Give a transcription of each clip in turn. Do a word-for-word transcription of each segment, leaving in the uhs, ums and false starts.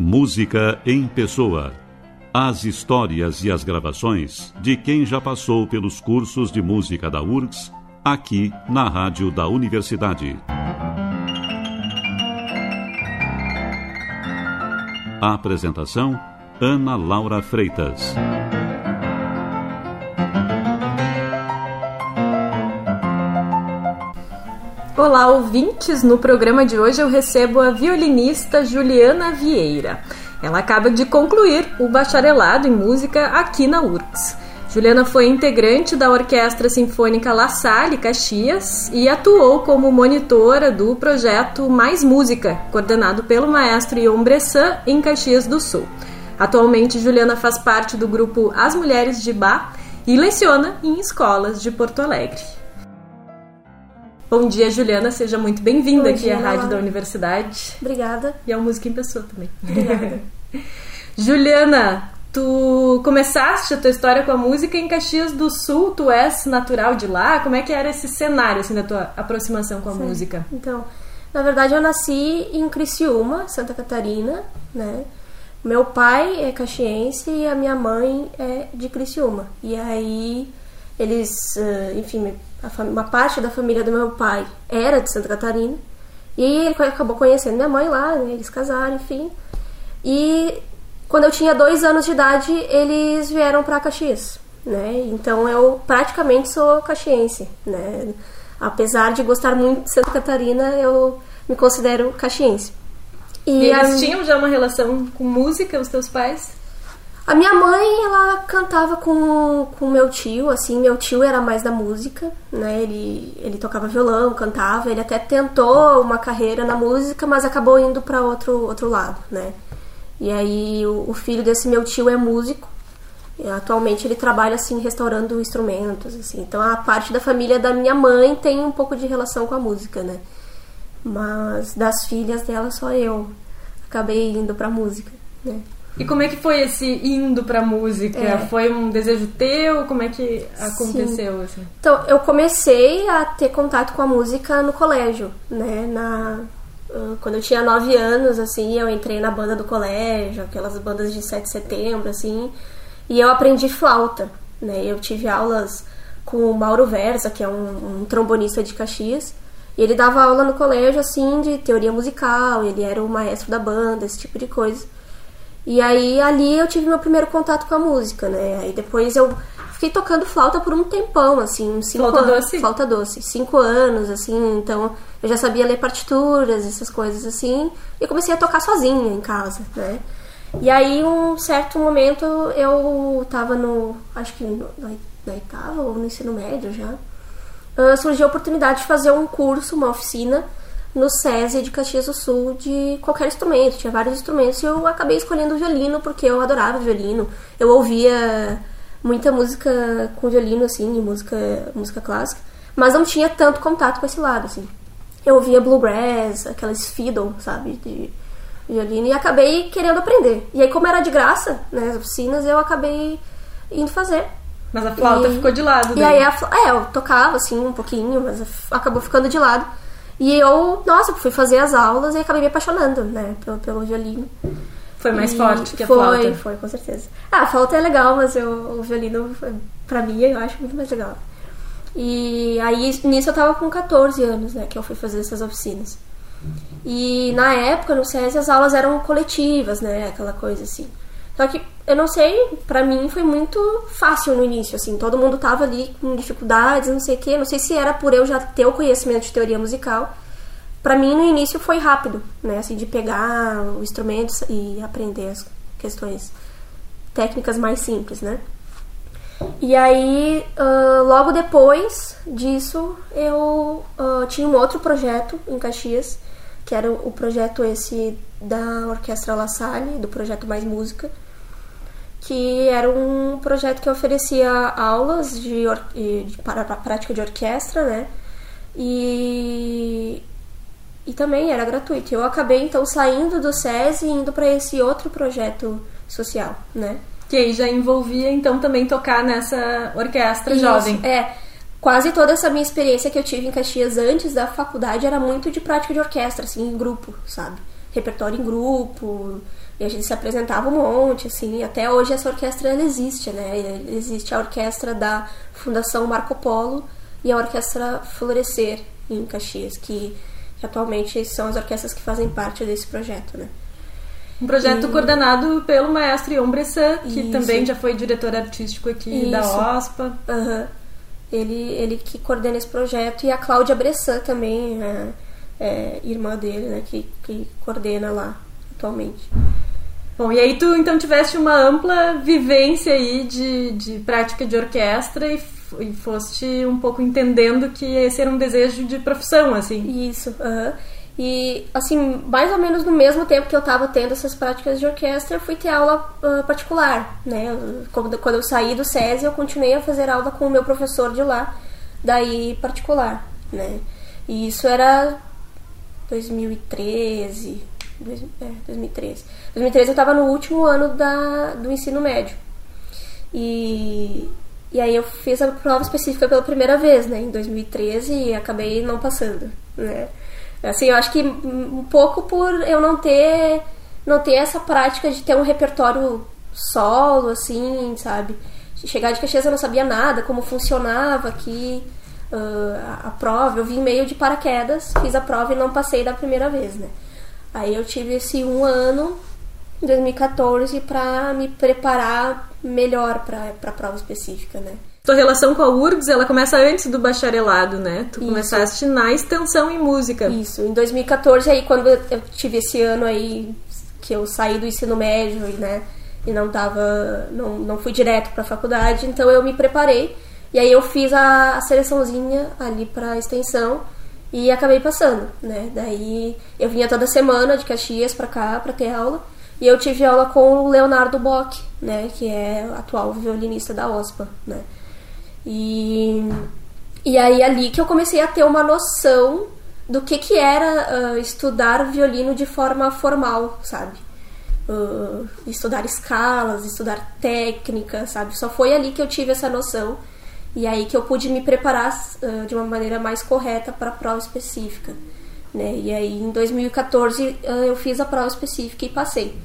Música em Pessoa. As histórias e as gravações de quem já passou pelos cursos de música da U R G S, aqui na Rádio da Universidade. A apresentação, Ana Laura Freitas. Olá, ouvintes! No programa de hoje eu recebo a violinista Juliana Vieira. Ela acaba de concluir o bacharelado em música aqui na U R G S. Juliana foi integrante da Orquestra Sinfônica La Salle, Caxias, e atuou como monitora do projeto Mais Música, coordenado pelo maestro Ion Bressan, em Caxias do Sul. Atualmente, Juliana faz parte do grupo As Mulheres de Bach e leciona em escolas de Porto Alegre. Bom dia, Juliana. Seja muito bem-vinda aqui à Rádio da Universidade. Obrigada. E ao Música em Pessoa também. Obrigada. Juliana, tu começaste a tua história com a música em Caxias do Sul. Tu és natural de lá? Como é que era esse cenário assim, da tua aproximação com a Sim. música? Então, na verdade, eu nasci em Criciúma, Santa Catarina, né? Meu pai é caxiense e a minha mãe é de Criciúma. E aí, eles, enfim... uma parte da família do meu pai era de Santa Catarina e ele acabou conhecendo minha mãe lá, né? Eles casaram, enfim. E quando eu tinha dois anos de idade, eles vieram para Caxias, né? Então eu praticamente sou caxiense, né? Apesar de gostar muito de Santa Catarina, eu me considero caxiense. E, e eles a... tinham já uma relação com música, os teus pais? A minha mãe, ela cantava com o meu tio, assim, meu tio era mais da música, né, ele, ele tocava violão, cantava, ele até tentou uma carreira na música, mas acabou indo para outro, outro lado, né, e aí o, o filho desse meu tio é músico, e atualmente ele trabalha, assim, restaurando instrumentos, assim, então a parte da família da minha mãe tem um pouco de relação com a música, né, mas das filhas dela só eu acabei indo pra música, né. E como é que foi esse indo pra música? É. Foi um desejo teu? Como é que aconteceu? Assim? Então, eu comecei a ter contato com a música no colégio, né? Na, uh, quando eu tinha nove anos, assim, eu entrei na banda do colégio, aquelas bandas de sete de setembro, assim, e eu aprendi flauta, né? Eu tive aulas com o Mauro Versa, que é um, um trombonista de Caxias, e ele dava aula no colégio, assim, de teoria musical, ele era o maestro da banda, esse tipo de coisa. E aí, ali eu tive meu primeiro contato com a música, né? Aí depois eu fiquei tocando flauta por um tempão, assim, uns cinco flauta anos. Doce? Flauta doce. Cinco anos, assim, então eu já sabia ler partituras, essas coisas assim. E comecei a tocar sozinha em casa, né? E aí, um certo momento, eu tava no, acho que no, na, na oitava ou no ensino médio já. Uh, surgiu a oportunidade de fazer um curso, uma oficina, no SESI de Caxias do Sul, de qualquer instrumento, tinha vários instrumentos, e eu acabei escolhendo o violino, porque eu adorava violino, eu ouvia muita música com violino, assim, música, música clássica, mas não tinha tanto contato com esse lado, assim. Eu ouvia bluegrass, aquelas fiddle, sabe, de violino, e acabei querendo aprender. E aí, como era de graça, né, as oficinas, eu acabei indo fazer. Mas a flauta e, ficou de lado, E daí. aí, a, é, eu tocava, assim, um pouquinho, mas acabou ficando de lado. E eu, nossa, fui fazer as aulas e acabei me apaixonando, né, pelo, pelo violino. Foi mais e forte que a foi, flauta? Foi, foi, com certeza. Ah, a flauta é legal, mas eu, o violino, pra mim, eu acho muito mais legal. E aí, nisso eu tava com catorze anos, né, que eu fui fazer essas oficinas. E na época, no SESI, as aulas eram coletivas, né, aquela coisa assim. Só que, eu não sei, pra mim foi muito fácil no início, assim, todo mundo tava ali com dificuldades, não sei o quê, não sei se era por eu já ter o conhecimento de teoria musical. Pra mim, no início, foi rápido, né, assim, de pegar o instrumento e aprender as questões técnicas mais simples, né. E aí, uh, logo depois disso, eu uh, tinha um outro projeto em Caxias, que era o projeto esse da Orquestra La Salle, do projeto Mais Música, que era um projeto que oferecia aulas de, or- de para a prática de orquestra, né? E, e também era gratuito. Eu acabei, então, saindo do SESI e indo para esse outro projeto social, né? Que aí já envolvia, então, também tocar nessa orquestra Isso, jovem. É, quase toda essa minha experiência que eu tive em Caxias antes da faculdade era muito de prática de orquestra, assim, em grupo, sabe? Repertório em grupo, E a gente se apresentava um monte, assim, até hoje essa orquestra ela existe, né? Existe a orquestra da Fundação Marco Polo e a Orquestra Florescer, em Caxias, que, que atualmente são as orquestras que fazem parte desse projeto, né? Um projeto e... coordenado pelo maestro Ion Bressan, que Isso. também já foi diretor artístico aqui Isso. da OSPA. Uhum. Ele, ele que coordena esse projeto, e a Cláudia Bressan também, é, é irmã dele, né, que, que coordena lá atualmente. Bom, e aí tu então tiveste uma ampla vivência aí de, de prática de orquestra e, e foste um pouco entendendo que esse era um desejo de profissão, assim. Isso, aham. Uhum. E, assim, mais ou menos no mesmo tempo que eu estava tendo essas práticas de orquestra, eu fui ter aula uh, particular, né? Quando, quando eu saí do SESI, eu continuei a fazer aula com o meu professor de lá, daí particular, né? E isso era dois mil e treze... Dois, é, dois mil e treze. dois mil e treze eu estava no último ano da, do ensino médio. E, e aí eu fiz a prova específica pela primeira vez, né? Em dois mil e treze, e acabei não passando, né? Assim, eu acho que um pouco por eu não ter, não ter essa prática de ter um repertório solo, assim, sabe? Chegar de Caxias eu não sabia nada, como funcionava aqui uh, a, a prova. Eu vim meio de paraquedas, fiz a prova e não passei da primeira vez, né? Aí eu tive esse um ano, em dois mil e quatorze, pra me preparar melhor pra, pra prova específica, né? Tua relação com a U R G S, ela começa antes do bacharelado, né? Tu Isso. começaste na extensão em música. Isso, em dois mil e quatorze, aí quando eu tive esse ano aí que eu saí do ensino médio, né? E não tava, não, não fui direto pra faculdade, então eu me preparei. E aí eu fiz a, a seleçãozinha ali pra extensão e acabei passando, né? Daí eu vinha toda semana de Caxias pra cá pra ter aula. E eu tive aula com o Leonardo Bock, né? Que é o atual violinista da OSPA, né? E, e aí ali que eu comecei a ter uma noção do que, que era uh, estudar violino de forma formal, sabe? Uh, estudar escalas, estudar técnica, sabe? Só foi ali que eu tive essa noção, e aí que eu pude me preparar uh, de uma maneira mais correta para a prova específica, né? E aí em dois mil e quatorze uh, eu fiz a prova específica e passei.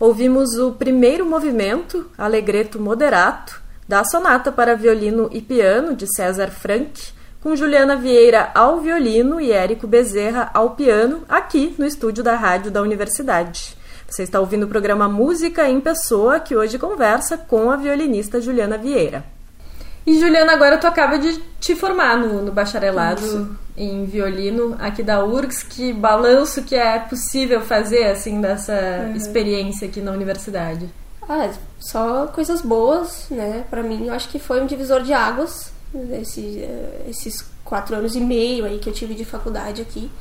ouvimos o primeiro movimento, Allegretto moderato, da sonata para violino e piano de César Franck, com Juliana Vieira ao violino e Érico Bezerra ao piano, aqui no estúdio da Rádio da Universidade. Você está ouvindo o programa Música em Pessoa, que hoje conversa com a violinista Juliana Vieira. E Juliana, agora tu acaba de te formar no, no bacharelado Isso. em violino aqui da U R G S. Que balanço que é possível fazer assim dessa uhum. experiência aqui na universidade? Ah, só coisas boas, né? Pra mim, eu acho que foi um divisor de águas esse, esses quatro anos e meio aí que eu tive de faculdade aqui,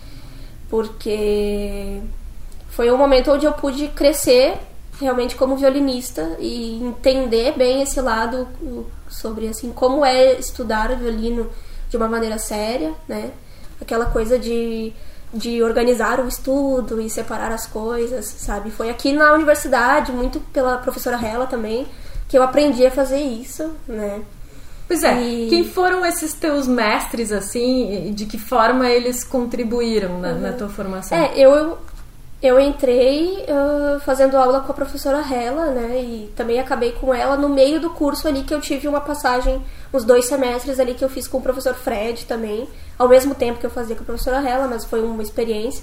porque foi um momento onde eu pude crescer realmente como violinista e entender bem esse lado sobre assim como é estudar violino de uma maneira séria, né? Aquela coisa de, de organizar o estudo e separar as coisas, sabe? Foi aqui na universidade, muito pela professora Hella também, que eu aprendi a fazer isso, né? Pois é, e... quem foram esses teus mestres, assim, de que forma eles contribuíram na, uhum. na tua formação? É, eu, eu entrei uh, fazendo aula com a professora Hella, né, e também acabei com ela no meio do curso ali, que eu tive uma passagem, uns dois semestres ali que eu fiz com o professor Fred também, ao mesmo tempo que eu fazia com a professora Hella, mas foi uma experiência.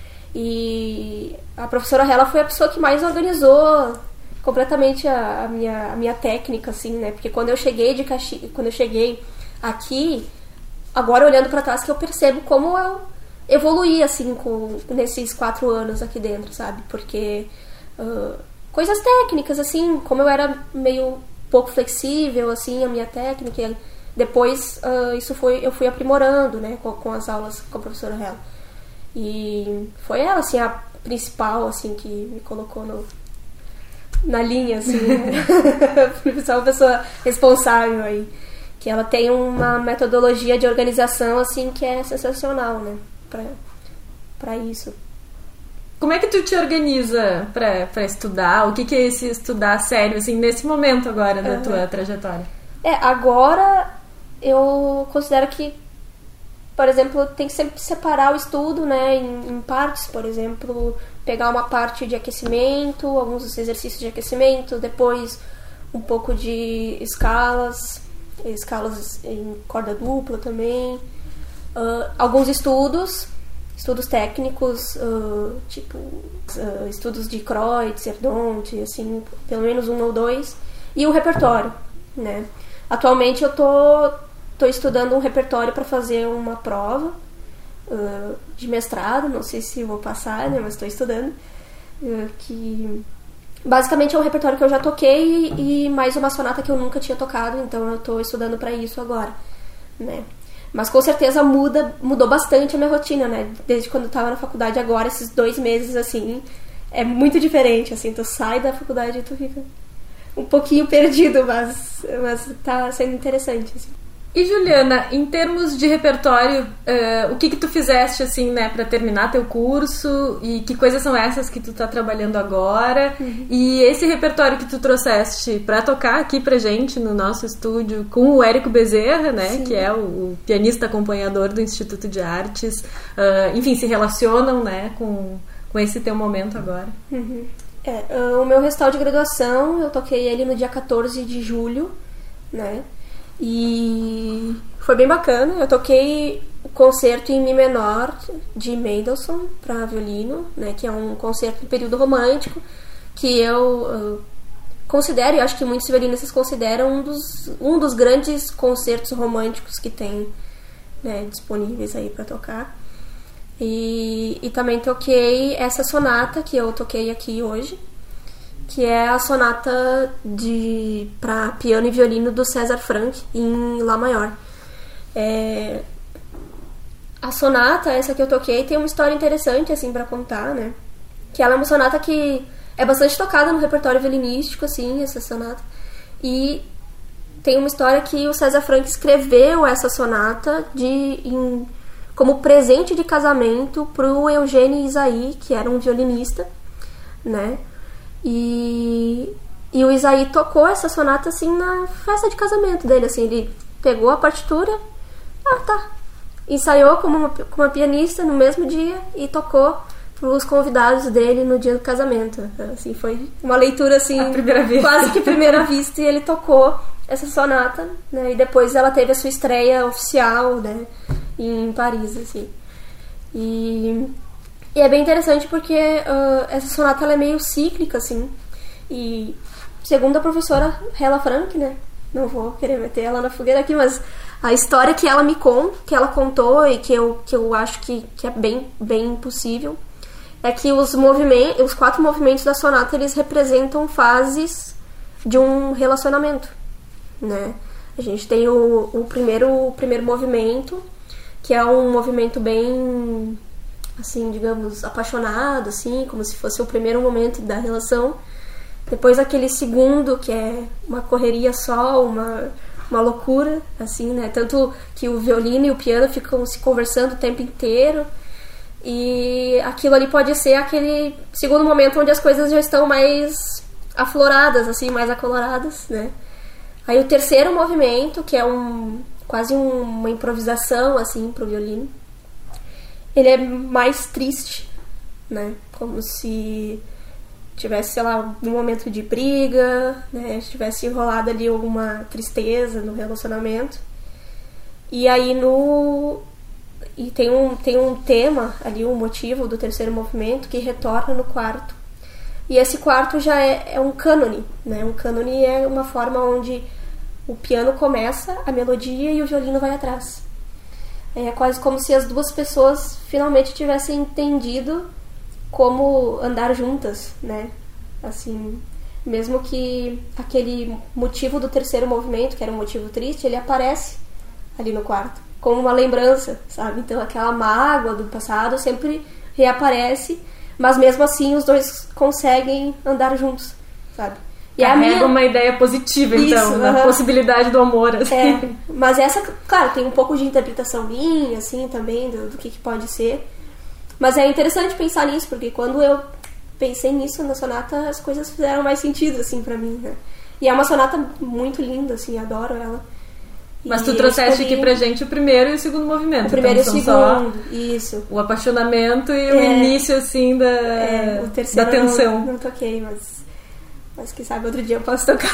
E a professora Hella foi a pessoa que mais organizou completamente a, a, minha, a minha técnica, assim, né? Porque quando eu cheguei de Caxi... quando eu cheguei aqui, agora olhando pra trás, que eu percebo como eu evoluí, assim, com, nesses quatro anos aqui dentro, sabe? Porque uh, coisas técnicas, assim, como eu era meio pouco flexível, assim, a minha técnica, depois uh, isso foi, eu fui aprimorando, né? Com, com as aulas com a professora Hella. E foi ela, assim, a principal, assim, que me colocou no... na linha, assim, né? Uma pessoa responsável aí, que ela tem uma metodologia de organização, assim, que é sensacional, né, pra, pra isso. Como é que tu te organiza pra, pra estudar? O que que é esse estudar sério, assim, nesse momento agora da uhum. tua trajetória? É, agora eu considero que, por exemplo, tem que sempre separar o estudo, né, em, em partes, por exemplo, pegar uma parte de aquecimento, alguns exercícios de aquecimento, depois um pouco de escalas, escalas em corda dupla também, uh, alguns estudos, estudos técnicos, uh, tipo uh, estudos de Kreutzer, Donti, assim, pelo menos um ou dois, e o repertório, né. Atualmente eu tô Estou estudando um repertório para fazer uma prova uh, de mestrado, não sei se vou passar, né, mas estou estudando, uh, que basicamente é um repertório que eu já toquei e, e mais uma sonata que eu nunca tinha tocado, então eu estou estudando para isso agora, né. Mas com certeza muda, mudou bastante a minha rotina, né, desde quando eu estava na faculdade agora, esses dois meses, assim, é muito diferente, assim, tu sai da faculdade e tu fica um pouquinho perdido, mas, mas tá sendo interessante, assim. E Juliana, em termos de repertório, uh, o que que tu fizeste, assim, né, para terminar teu curso, e que coisas são essas que tu tá trabalhando agora, uhum. e esse repertório que tu trouxeste para tocar aqui pra gente no nosso estúdio com o Érico Bezerra, né, Sim. que é o, o pianista acompanhador do Instituto de Artes, uh, enfim, se relacionam, né, com, com esse teu momento agora. Uhum. É, uh, o meu recital de graduação, eu toquei ele no dia quatorze de julho, né, e foi bem bacana. Eu toquei o concerto em Mi menor de Mendelssohn para violino, né, que é um concerto em período romântico, que eu uh, considero, e acho que muitos violinistas consideram um dos, um dos grandes concertos românticos que tem, né, disponíveis aí para tocar. E, e também toquei essa sonata que eu toquei aqui hoje, que é a sonata de para piano e violino do César Franck em Lá maior. É, a sonata, essa que eu toquei, tem uma história interessante assim para contar, né? Que ela é uma sonata que é bastante tocada no repertório violinístico, assim, essa sonata. E tem uma história que o César Franck escreveu essa sonata de em, como presente de casamento pro Eugênio Ysaÿe, que era um violinista, né? E, e o Ysaÿe tocou essa sonata assim na festa de casamento dele, assim, ele pegou a partitura, ah tá, ensaiou como uma, como uma pianista no mesmo dia e tocou pros convidados dele no dia do casamento. Assim, foi uma leitura assim, à primeira vista. Quase que primeira vista, e ele tocou essa sonata, né? E depois ela teve a sua estreia oficial, né, em Paris, assim. E, e é bem interessante porque uh, essa sonata ela é meio cíclica, assim. E segundo a professora Hella Frank, né, não vou querer meter ela na fogueira aqui, mas a história que ela me conta, que ela contou e que eu, que eu acho que, que é bem, bem possível, é que os movimentos, os quatro movimentos da sonata, eles representam fases de um relacionamento, né? A gente tem o, o, primeiro, o primeiro movimento, que é um movimento bem, assim, digamos, apaixonado, assim, como se fosse o primeiro momento da relação. Depois aquele segundo, que é uma correria só, uma, uma loucura, assim, né? Tanto que o violino e o piano ficam se conversando o tempo inteiro. E aquilo ali pode ser aquele segundo momento onde as coisas já estão mais afloradas, assim, mais acoloradas, né? Aí o terceiro movimento, que é um quase um, uma improvisação, assim, pro violino, ele é mais triste, né? Como se tivesse, sei lá, um momento de briga, né? Tivesse enrolado ali alguma tristeza no relacionamento. E aí no... E tem um, tem um tema ali, um motivo do terceiro movimento que retorna no quarto. E esse quarto já é, é um cânone, né? Um cânone é uma forma onde o piano começa a melodia e o violino vai atrás. É quase como se as duas pessoas finalmente tivessem entendido como andar juntas, né? Assim, mesmo que aquele motivo do terceiro movimento, que era um motivo triste, ele aparece ali no quarto como uma lembrança, sabe? Então aquela mágoa do passado sempre reaparece, mas mesmo assim os dois conseguem andar juntos, sabe? E é a minha... uma ideia positiva, então, Isso, da uh-huh. possibilidade do amor, assim. É, mas essa, claro, tem um pouco de interpretação minha, assim, também, do, do que, que pode ser. Mas é interessante pensar nisso, porque quando eu pensei nisso na sonata, as coisas fizeram mais sentido, assim, pra mim, né? E é uma sonata muito linda, assim, adoro ela. Mas tu trouxeste aqui pra gente o primeiro e o segundo movimento. O primeiro então, e o segundo, isso. O apaixonamento e é, o início, assim, da, é, o terceiro da tensão. Não, não toquei, mas, mas quem sabe outro dia eu posso tocar.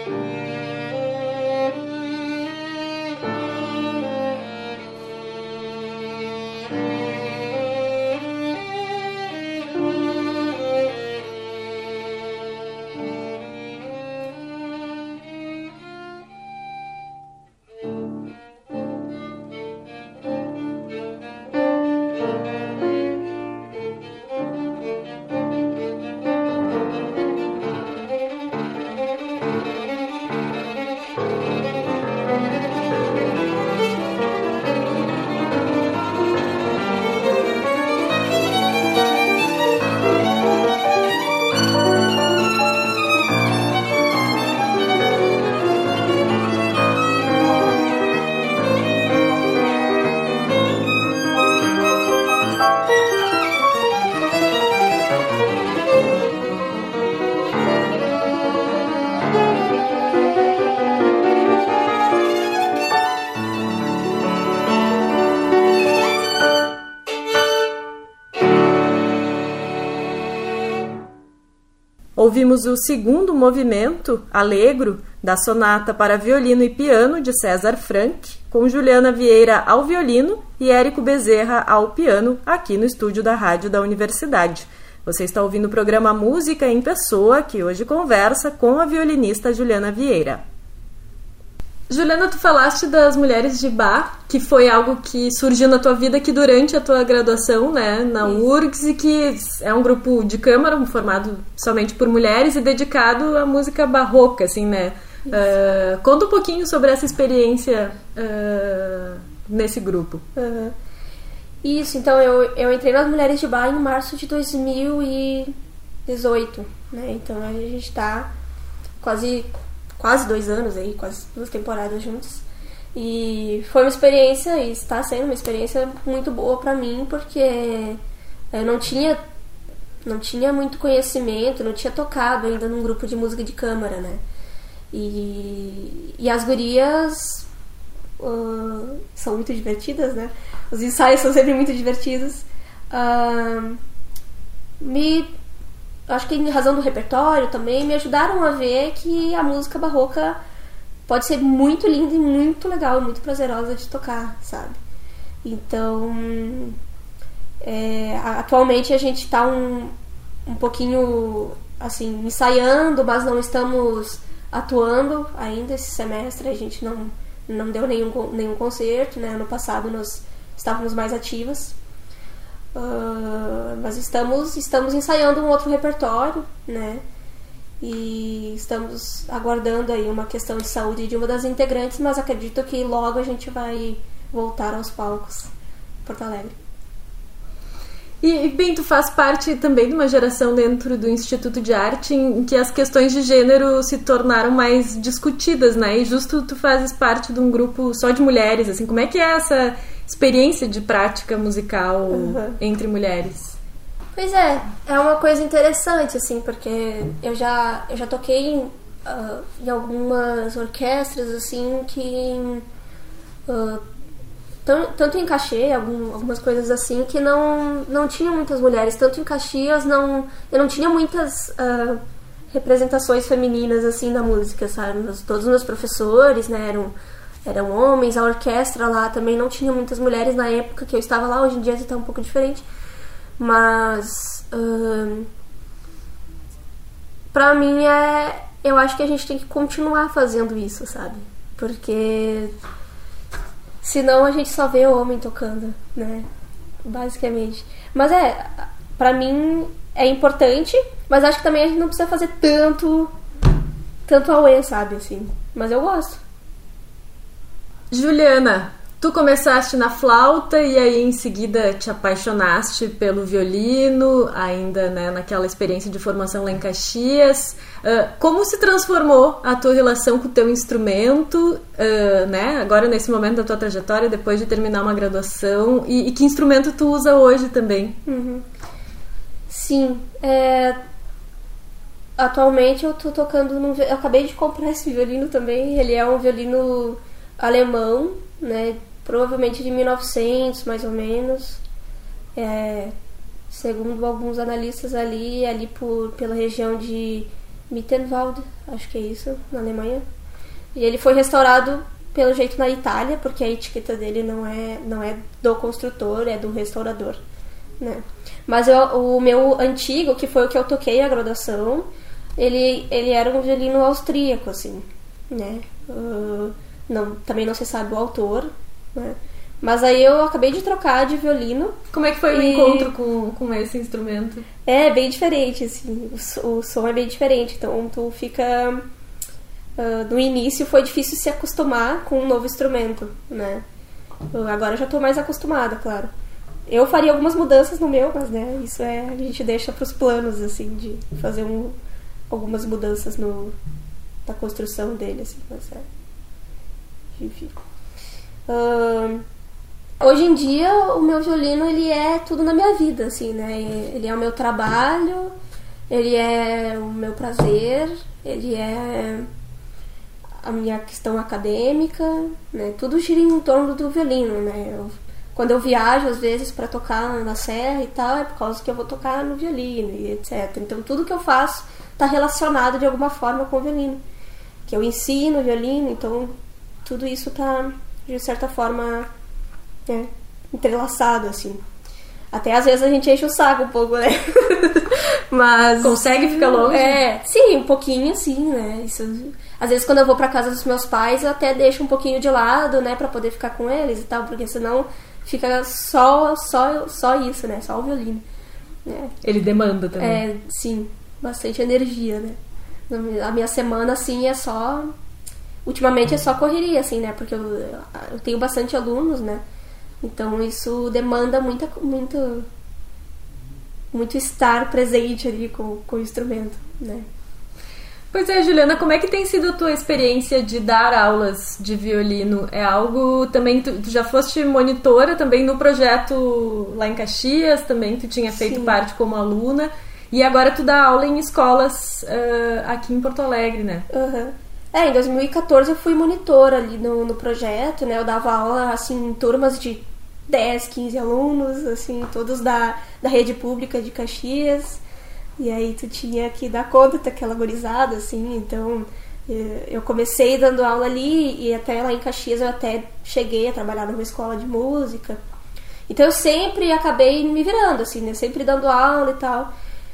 Ouvimos o segundo movimento, Allegro, da Sonata para Violino e Piano, de César Franck, com Juliana Vieira ao violino e Érico Bezerra ao piano, aqui no estúdio da Rádio da Universidade. Você está ouvindo o programa Música em Pessoa, que hoje conversa com a violinista Juliana Vieira. Juliana, tu falaste das mulheres de Bach, que foi algo que surgiu na tua vida aqui durante a tua graduação, né, na U R G S, e que é um grupo de câmara formado somente por mulheres e dedicado à música barroca, assim, né? Uh, conta um pouquinho sobre essa experiência uh, nesse grupo. Uhum. Isso, então eu, eu entrei nas Mulheres de Bach em março de dois mil e dezoito, né? Então a gente está quase... quase dois anos aí, quase duas temporadas juntos. E foi uma experiência, e está sendo uma experiência muito boa pra mim, porque eu não tinha, não tinha muito conhecimento, não tinha tocado ainda num grupo de música de câmara, né? E, e as gurias uh, são muito divertidas, né? Os ensaios são sempre muito divertidos. Uh, me... acho que em razão do repertório também me ajudaram a ver que a música barroca pode ser muito linda e muito legal, muito prazerosa de tocar, sabe? Então, é, atualmente a gente está um, um pouquinho assim, ensaiando, mas não estamos atuando ainda esse semestre. A gente não, não deu nenhum, nenhum concerto, né? Ano passado nós estávamos mais ativas. Uh, mas estamos, estamos ensaiando um outro repertório, né? E estamos aguardando aí uma questão de saúde de uma das integrantes, mas acredito que logo a gente vai voltar aos palcos em Porto Alegre. E, bem, tu faz parte também de uma geração dentro do Instituto de Arte em que as questões de gênero se tornaram mais discutidas, né? E justo tu fazes parte de um grupo só de mulheres, assim, como é que é essa experiência de prática musical uhum. entre mulheres? Pois é, é uma coisa interessante, assim, porque eu já, eu já toquei em, uh, em algumas orquestras, assim, que... Uh, tanto em Caxias, algum, algumas coisas assim, que não, não tinha muitas mulheres. Tanto em Caxias, não, eu não tinha muitas uh, representações femininas, assim, na música, sabe? Meus, todos os meus professores, né, eram, eram homens. A orquestra lá também não tinha muitas mulheres na época que eu estava lá. Hoje em dia está um pouco diferente. Mas, uh, pra mim, é, eu acho que a gente tem que continuar fazendo isso, sabe? Porque... senão a gente só vê o homem tocando, né? Basicamente. Mas é, pra mim é importante, mas acho que também a gente não precisa fazer tanto, tanto auê, sabe, assim. Mas eu gosto. Juliana, tu começaste na flauta e aí em seguida te apaixonaste pelo violino, ainda, né, naquela experiência de formação lá em Caxias. Uh, como se transformou a tua relação com o teu instrumento, uh, né, agora nesse momento da tua trajetória, depois de terminar uma graduação, e, e que instrumento tu usa hoje também? Uhum. Sim, é... atualmente eu tô tocando num... eu acabei de comprar esse violino também. Ele é um violino alemão, né, provavelmente de mil e novecentos, mais ou menos, é... segundo alguns analistas ali, ali por, pela região de Mittenwald, acho que é isso, na Alemanha. E ele foi restaurado, pelo jeito, na Itália, porque a etiqueta dele não é, não é do construtor, é do restaurador, né? Mas eu, o meu antigo, que foi o que eu toquei a graduação, ele, ele era um violino austríaco, assim, né? Uh, não, também não se sabe o autor, né? Mas aí eu acabei de trocar de violino. Como é que foi e... o encontro com, com esse instrumento? É bem diferente, assim, o, o som é bem diferente, então tu fica... Uh, no início foi difícil se acostumar com um novo instrumento, né? Uh, agora eu já tô mais acostumada, claro. Eu faria algumas mudanças no meu, mas né, isso é, a gente deixa pros planos, assim, de fazer um, algumas mudanças no, na construção dele, assim, mas é... Enfim. Uh, hoje em dia, o meu violino, ele é tudo na minha vida, assim, né? Ele é o meu trabalho, ele é o meu prazer, ele é a minha questão acadêmica, né? Tudo gira em torno do violino, né? Eu, quando eu viajo, às vezes, para tocar na serra e tal, é por causa que eu vou tocar no violino e etcétera. Então, tudo que eu faço está relacionado de alguma forma com o violino. Que eu ensino violino, então, tudo isso está, de certa forma, né, entrelaçado, assim. Até, às vezes, a gente enche o saco um pouco, né? Mas... Consegue ficar longe? É, sim, um pouquinho, sim, né? Isso, às vezes, quando eu vou pra casa dos meus pais, eu até deixo um pouquinho de lado, né? Pra poder ficar com eles e tal, porque senão fica só, só, só isso, né? Só o violino. Né? Ele demanda também. É, sim, bastante energia, né? A minha semana, assim, é só... Ultimamente é só correria, assim, né? Porque eu, eu tenho bastante alunos, né? Então isso demanda muita, muito, muito estar presente ali com, com o instrumento, né? Pois é, Juliana, como é que tem sido a tua experiência de dar aulas de violino? É algo também, tu, tu já foste monitora também no projeto lá em Caxias, também tu tinha feito Sim. parte como aluna, e agora tu dá aula em escolas uh, aqui em Porto Alegre, né? Uhum. É, em dois mil e catorze eu fui monitora ali no, no projeto, né? Eu dava aula, assim, em turmas de dez, quinze alunos, assim, todos da, da rede pública de Caxias. E aí tu tinha que dar conta daquela gurizada, assim, então eu comecei dando aula ali e até lá em Caxias eu até cheguei a trabalhar numa escola de música. Então eu sempre acabei me virando, assim, né? Sempre dando aula e tal.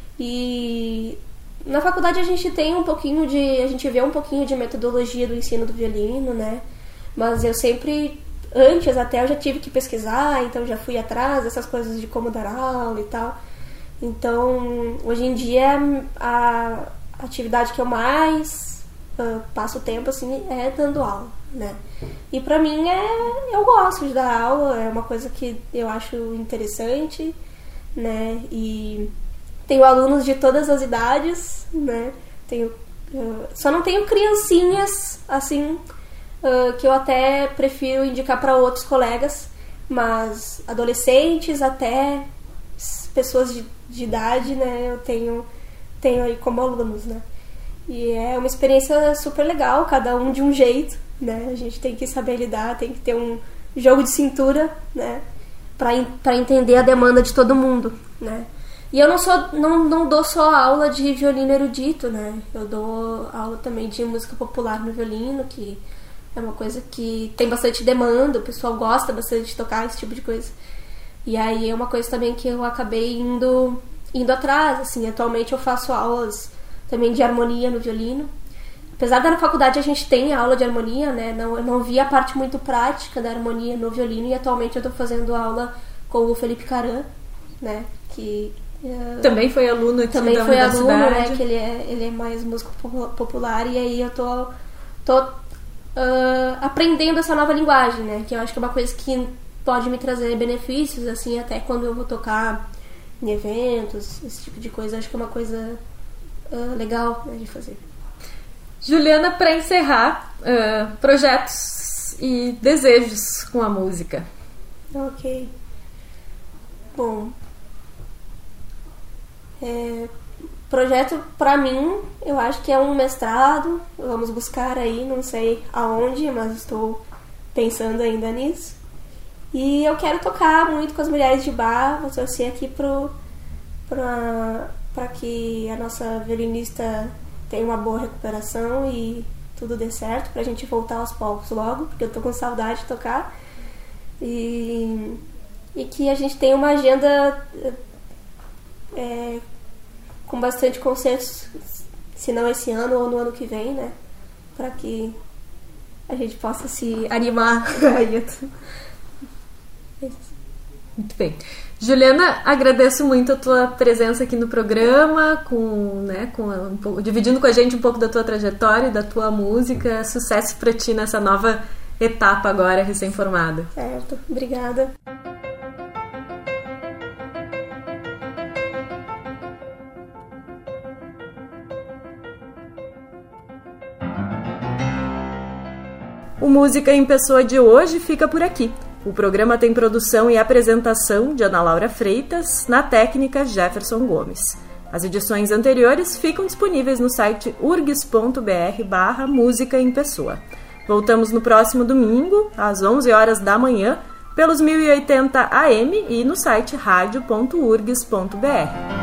E na faculdade a gente tem um pouquinho de... a gente vê um pouquinho de metodologia do ensino do violino, né? Mas eu sempre... Antes até eu já tive que pesquisar, então já fui atrás dessas coisas de como dar aula e tal. Então, hoje em dia, a atividade que eu mais uh, passo tempo, assim, é dando aula, né? E pra mim, é, eu gosto de dar aula, é uma coisa que eu acho interessante, né? E tenho alunos de todas as idades, né? Tenho, uh, só não tenho criancinhas, assim, uh, que eu até prefiro indicar para outros colegas, mas adolescentes até pessoas de, de idade, né, eu tenho, tenho aí como alunos, né, e é uma experiência super legal, cada um de um jeito, né, a gente tem que saber lidar, tem que ter um jogo de cintura, né, para entender a demanda de todo mundo, né, e eu não, sou, não, não dou só aula de violino erudito, né, eu dou aula também de música popular no violino, que é uma coisa que tem bastante demanda, o pessoal gosta bastante de tocar esse tipo de coisa. E aí é uma coisa também que eu acabei indo, indo atrás, assim, atualmente eu faço aulas também de harmonia no violino. Apesar da na faculdade a gente tem aula de harmonia, né, não, eu não vi a parte muito prática da harmonia no violino e atualmente eu estou fazendo aula com o Felipe Caran, né, que... Uh, também foi aluno aqui também da foi universidade. aluno, né, que ele é, ele é mais músico popular e aí eu tô, tô uh, aprendendo essa nova linguagem, né, que eu acho que é uma coisa que pode me trazer benefícios, assim, até quando eu vou tocar em eventos, esse tipo de coisa. Acho que é uma coisa uh, legal, né, de fazer. Juliana, para encerrar, uh, projetos e desejos com a música. Ok. Bom, é, projeto para mim, eu acho que é um mestrado. Vamos buscar aí, não sei aonde, mas estou pensando ainda nisso. E eu quero tocar muito com as mulheres de bar, vou torcer aqui para que a nossa violinista tenha uma boa recuperação e tudo dê certo pra gente voltar aos palcos logo, porque eu tô com saudade de tocar. E, e que a gente tenha uma agenda é, com bastante concertos, se não esse ano ou no ano que vem, né? Pra que a gente possa se animar. Muito bem. Juliana, agradeço muito a tua presença aqui no programa, com, né, com um pouco, dividindo com a gente um pouco da tua trajetória e da tua música. Sucesso para ti nessa nova etapa agora, recém-formada. Certo, obrigada. O Música em Pessoa de hoje fica por aqui. O programa tem produção e apresentação de Ana Laura Freitas, na técnica Jefferson Gomes. As edições anteriores ficam disponíveis no site urgs ponto br barra música em pessoa. Voltamos no próximo domingo, às onze horas da manhã, pelos mil e oitenta A M e no site rádio ponto urgs ponto br.